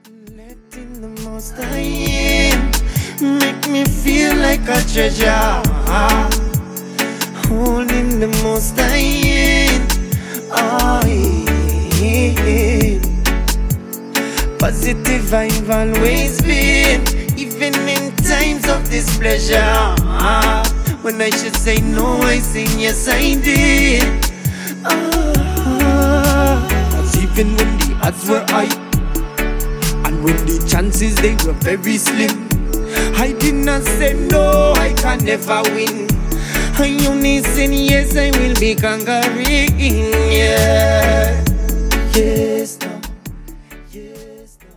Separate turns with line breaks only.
Letting the most I in make me feel like a treasure. Holding the most I in, oh, yeah. Positive I've always been, even in times of displeasure. When I should say no, I say yes, I did. Cause even when the odds were high, and when the chances they were very slim, I did not say no, I can never win. I only said yes, I will be conquering, yeah, yeah.